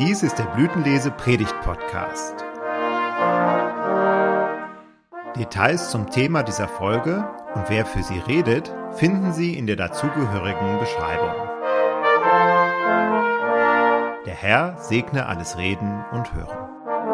Dies ist der Blütenlese-Predigt-Podcast. Details zum Thema dieser Folge und wer für sie redet, finden Sie in der dazugehörigen Beschreibung. Der Herr segne alles Reden und Hören.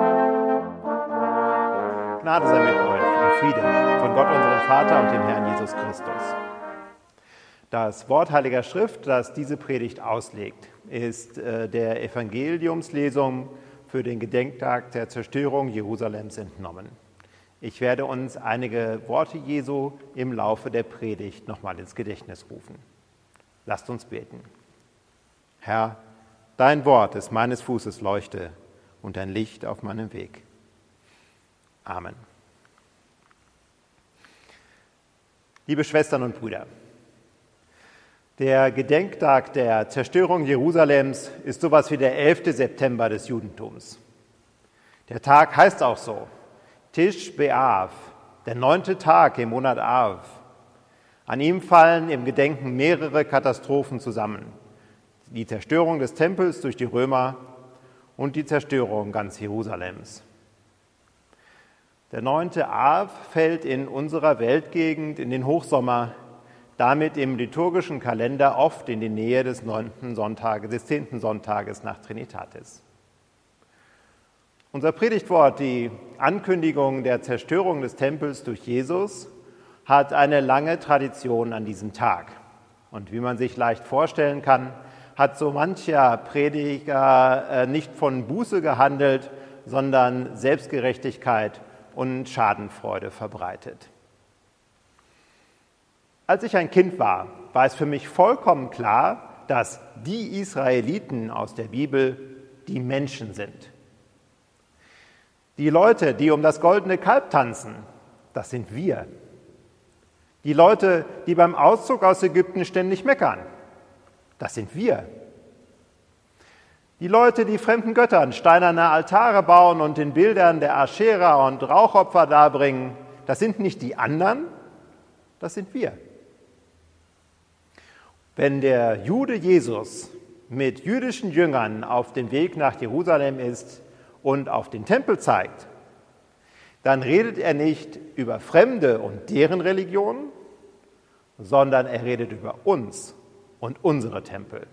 Gnade sei mit euch und Friede von Gott, unserem Vater und dem Herrn Jesus Christus. Das Wort Heiliger Schrift, das diese Predigt auslegt, ist der Evangeliumslesung für den Gedenktag der Zerstörung Jerusalems entnommen. Ich werde uns einige Worte Jesu im Laufe der Predigt nochmal ins Gedächtnis rufen. Lasst uns beten. Herr, dein Wort ist meines Fußes Leuchte und ein Licht auf meinem Weg. Amen. Liebe Schwestern und Brüder, der Gedenktag der Zerstörung Jerusalems ist sowas wie der 11. September des Judentums. Der Tag heißt auch so, Tisch B'Av, der 9. Tag im Monat Av. An ihm fallen im Gedenken mehrere Katastrophen zusammen. Die Zerstörung des Tempels durch die Römer und die Zerstörung ganz Jerusalems. Der 9. Av fällt in unserer Weltgegend in den Hochsommer, damit im liturgischen Kalender oft in die Nähe des 10. Sonntages nach Trinitatis. Unser Predigtwort, die Ankündigung der Zerstörung des Tempels durch Jesus, hat eine lange Tradition an diesem Tag. Und wie man sich leicht vorstellen kann, hat so mancher Prediger nicht von Buße gehandelt, sondern Selbstgerechtigkeit und Schadenfreude verbreitet. Als ich ein Kind war, war es für mich vollkommen klar, dass die Israeliten aus der Bibel die Menschen sind. Die Leute, die um das goldene Kalb tanzen, das sind wir. Die Leute, die beim Auszug aus Ägypten ständig meckern, das sind wir. Die Leute, die fremden Göttern steinerne Altare bauen und den Bildern der Aschera und Rauchopfer darbringen, das sind nicht die anderen, das sind wir. Wenn der Jude Jesus mit jüdischen Jüngern auf dem Weg nach Jerusalem ist und auf den Tempel zeigt, dann redet er nicht über Fremde und deren Religion, sondern er redet über uns und unsere Tempel.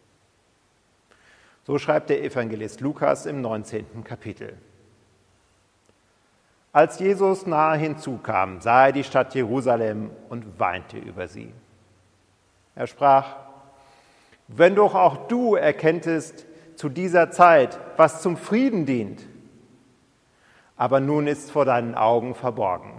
So schreibt der Evangelist Lukas im 19. Kapitel. Als Jesus nahe hinzukam, sah er die Stadt Jerusalem und weinte über sie. Er sprach: Wenn doch auch du erkenntest zu dieser Zeit, was zum Frieden dient, aber nun ist es vor deinen Augen verborgen.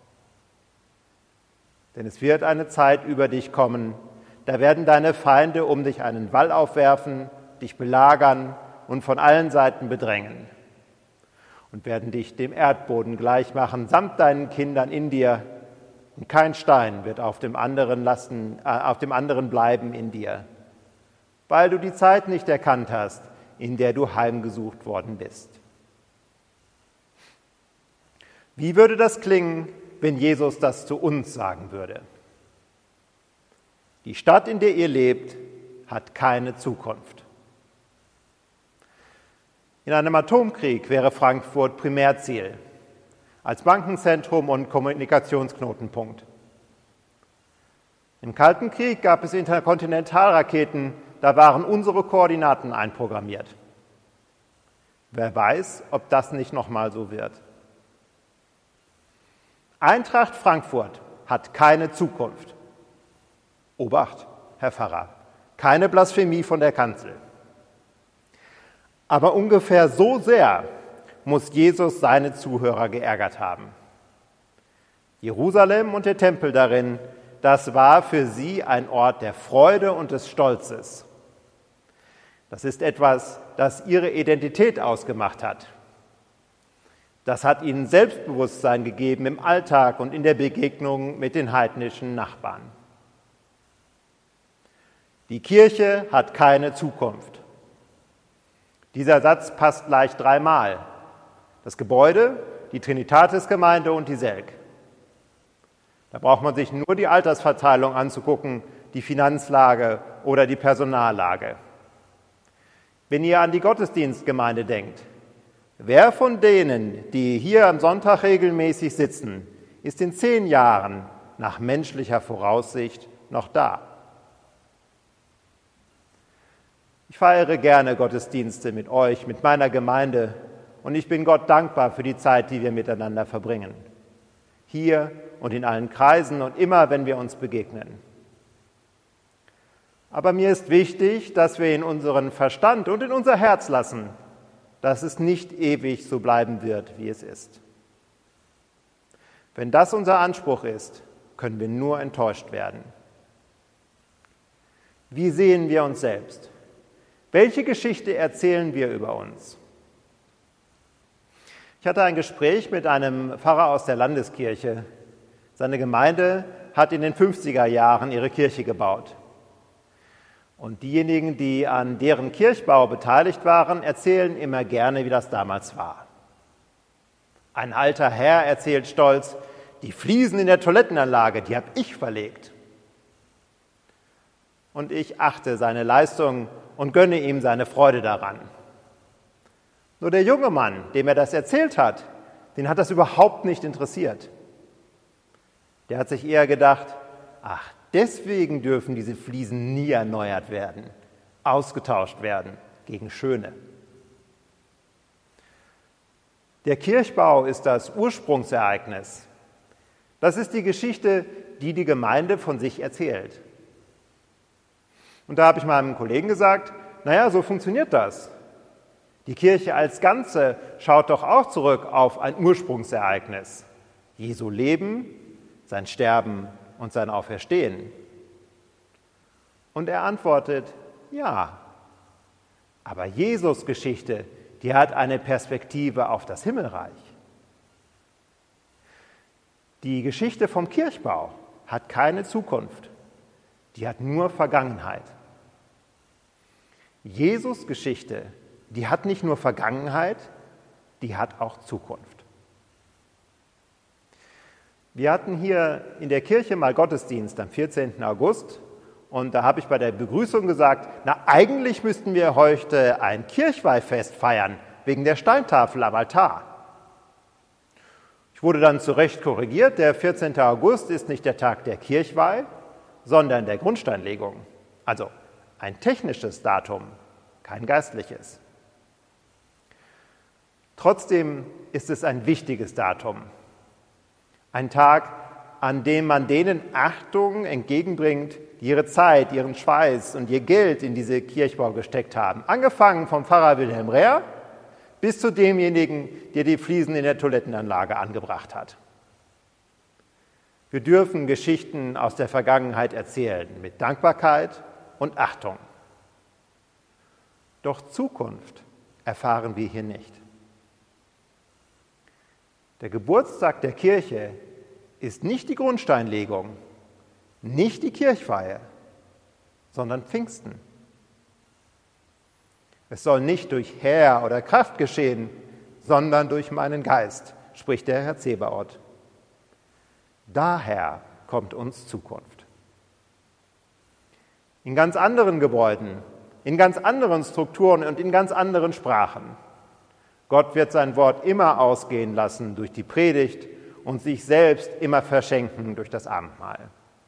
Denn es wird eine Zeit über dich kommen, da werden deine Feinde um dich einen Wall aufwerfen, dich belagern und von allen Seiten bedrängen und werden dich dem Erdboden gleich machen, samt deinen Kindern in dir, und kein Stein wird auf dem anderen bleiben in dir, weil du die Zeit nicht erkannt hast, in der du heimgesucht worden bist. Wie würde das klingen, wenn Jesus das zu uns sagen würde? Die Stadt, in der ihr lebt, hat keine Zukunft. In einem Atomkrieg wäre Frankfurt Primärziel, als Bankenzentrum und Kommunikationsknotenpunkt. Im Kalten Krieg gab es Interkontinentalraketen, da waren unsere Koordinaten einprogrammiert. Wer weiß, ob das nicht nochmal so wird. Eintracht Frankfurt hat keine Zukunft. Obacht, Herr Pfarrer, keine Blasphemie von der Kanzel. Aber ungefähr so sehr muss Jesus seine Zuhörer geärgert haben. Jerusalem und der Tempel darin, das war für sie ein Ort der Freude und des Stolzes. Das ist etwas, das ihre Identität ausgemacht hat. Das hat ihnen Selbstbewusstsein gegeben im Alltag und in der Begegnung mit den heidnischen Nachbarn. Die Kirche hat keine Zukunft. Dieser Satz passt gleich dreimal. Das Gebäude, die Trinitatis-Gemeinde und die Selk. Da braucht man sich nur die Altersverteilung anzugucken, die Finanzlage oder die Personallage. wenn ihr an die Gottesdienstgemeinde denkt. Wer von denen, die hier am Sonntag regelmäßig sitzen, ist in 10 Jahren nach menschlicher Voraussicht noch da? Ich feiere gerne Gottesdienste mit euch, mit meiner Gemeinde, und ich bin Gott dankbar für die Zeit, die wir miteinander verbringen. Hier und in allen Kreisen und immer, wenn wir uns begegnen. Aber mir ist wichtig, dass wir in unseren Verstand und in unser Herz lassen, dass es nicht ewig so bleiben wird, wie es ist. Wenn das unser Anspruch ist, können wir nur enttäuscht werden. Wie sehen wir uns selbst? Welche Geschichte erzählen wir über uns? Ich hatte ein Gespräch mit einem Pfarrer aus der Landeskirche. Seine Gemeinde hat in den 50er Jahren ihre Kirche gebaut. Und diejenigen, die an deren Kirchbau beteiligt waren, erzählen immer gerne, wie das damals war. Ein alter Herr erzählt stolz, die Fliesen in der Toilettenanlage, die habe ich verlegt. Und ich achte seine Leistung und gönne ihm seine Freude daran. Nur der junge Mann, dem er das erzählt hat, den hat das überhaupt nicht interessiert. Der hat sich eher gedacht, ach, deswegen dürfen diese Fliesen nie erneuert werden, ausgetauscht werden gegen schöne. Der Kirchbau ist das Ursprungsereignis. Das ist die Geschichte, die die Gemeinde von sich erzählt. Und da habe ich meinem Kollegen gesagt, naja, so funktioniert das. Die Kirche als Ganze schaut doch auch zurück auf ein Ursprungsereignis. Jesu Leben, sein Sterben und sein Auferstehen. Und er antwortet, ja, aber Jesus' Geschichte, die hat eine Perspektive auf das Himmelreich. Die Geschichte vom Kirchbau hat keine Zukunft, die hat nur Vergangenheit. Jesus' Geschichte, die hat nicht nur Vergangenheit, die hat auch Zukunft. Wir hatten hier in der Kirche mal Gottesdienst am 14. August und da habe ich bei der Begrüßung gesagt, na eigentlich müssten wir heute ein Kirchweihfest feiern, wegen der Steintafel am Altar. Ich wurde dann zu Recht korrigiert, der 14. August ist nicht der Tag der Kirchweih, sondern der Grundsteinlegung. Also ein technisches Datum, kein geistliches. Trotzdem ist es ein wichtiges Datum. Ein Tag, an dem man denen Achtung entgegenbringt, die ihre Zeit, ihren Schweiß und ihr Geld in diese Kirchbau gesteckt haben. Angefangen vom Pfarrer Wilhelm Rehr bis zu demjenigen, der die Fliesen in der Toilettenanlage angebracht hat. Wir dürfen Geschichten aus der Vergangenheit erzählen, mit Dankbarkeit und Achtung. Doch Zukunft erfahren wir hier nicht. Der Geburtstag der Kirche ist nicht die Grundsteinlegung, nicht die Kirchweihe, sondern Pfingsten. Es soll nicht durch Heer oder Kraft geschehen, sondern durch meinen Geist, spricht der Herr Zebaoth. Daher kommt uns Zukunft. In ganz anderen Gebäuden, in ganz anderen Strukturen und in ganz anderen Sprachen. Gott wird sein Wort immer ausgehen lassen durch die Predigt und sich selbst immer verschenken durch das Abendmahl.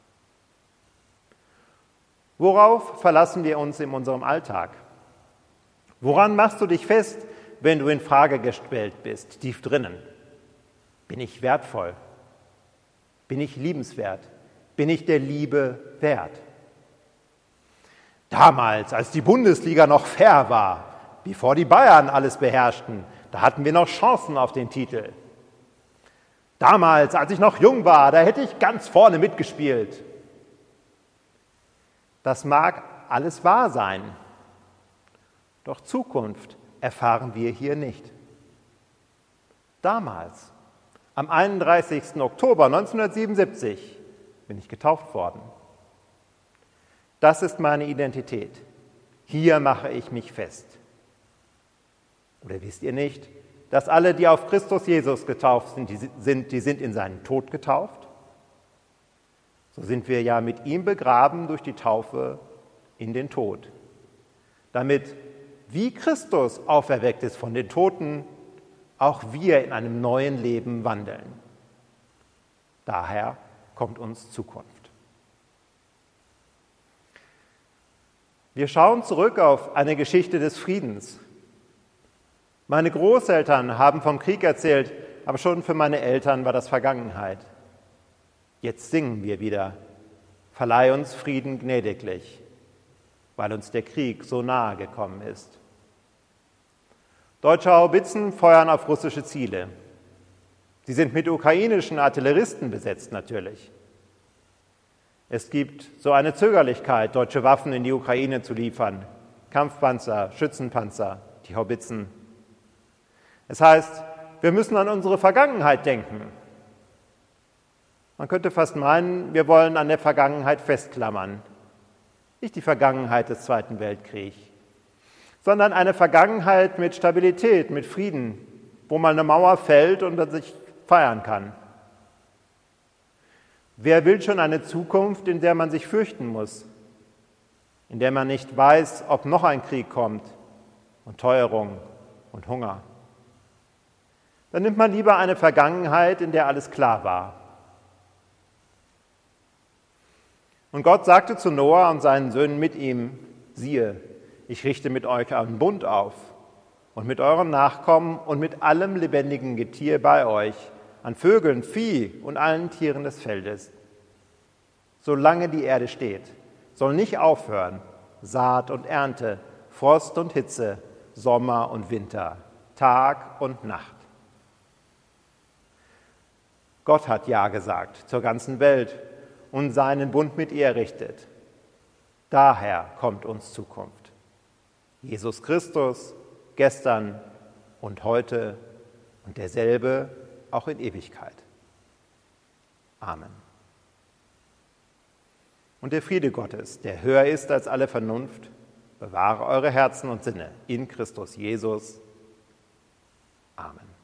Worauf verlassen wir uns in unserem Alltag? Woran machst du dich fest, wenn du in Frage gestellt bist, tief drinnen? Bin ich wertvoll? Bin ich liebenswert? Bin ich der Liebe wert? Damals, als die Bundesliga noch fair war, bevor die Bayern alles beherrschten, da hatten wir noch Chancen auf den Titel. Damals, als ich noch jung war, da hätte ich ganz vorne mitgespielt. Das mag alles wahr sein, doch Zukunft erfahren wir hier nicht. Damals, am 31. Oktober 1977, bin ich getauft worden. Das ist meine Identität. Hier mache ich mich fest. Oder wisst ihr nicht, dass alle, die auf Christus Jesus getauft sind, die sind in seinen Tod getauft? So sind wir ja mit ihm begraben durch die Taufe in den Tod, damit wie Christus auferweckt ist von den Toten, auch wir in einem neuen Leben wandeln. Daher kommt uns Zukunft. Wir schauen zurück auf eine Geschichte des Friedens. Meine Großeltern haben vom Krieg erzählt, aber schon für meine Eltern war das Vergangenheit. Jetzt singen wir wieder: Verleih uns Frieden gnädiglich, weil uns der Krieg so nahe gekommen ist. Deutsche Haubitzen feuern auf russische Ziele. Sie sind mit ukrainischen Artilleristen besetzt natürlich. Es gibt so eine Zögerlichkeit, deutsche Waffen in die Ukraine zu liefern. Kampfpanzer, Schützenpanzer, die Haubitzen. Es heißt, wir müssen an unsere Vergangenheit denken. Man könnte fast meinen, wir wollen an der Vergangenheit festklammern. Nicht die Vergangenheit des Zweiten Weltkriegs, sondern eine Vergangenheit mit Stabilität, mit Frieden, wo mal eine Mauer fällt und man sich feiern kann. Wer will schon eine Zukunft, in der man sich fürchten muss, in der man nicht weiß, ob noch ein Krieg kommt und Teuerung und Hunger? Dann nimmt man lieber eine Vergangenheit, in der alles klar war. Und Gott sagte zu Noah und seinen Söhnen mit ihm: Siehe, ich richte mit euch einen Bund auf und mit euren Nachkommen und mit allem lebendigen Getier bei euch, an Vögeln, Vieh und allen Tieren des Feldes. Solange die Erde steht, soll nicht aufhören Saat und Ernte, Frost und Hitze, Sommer und Winter, Tag und Nacht. Gott hat Ja gesagt zur ganzen Welt und seinen Bund mit ihr errichtet. Daher kommt uns Zukunft. Jesus Christus, gestern und heute und derselbe auch in Ewigkeit. Amen. Und der Friede Gottes, der höher ist als alle Vernunft, bewahre eure Herzen und Sinne in Christus Jesus. Amen.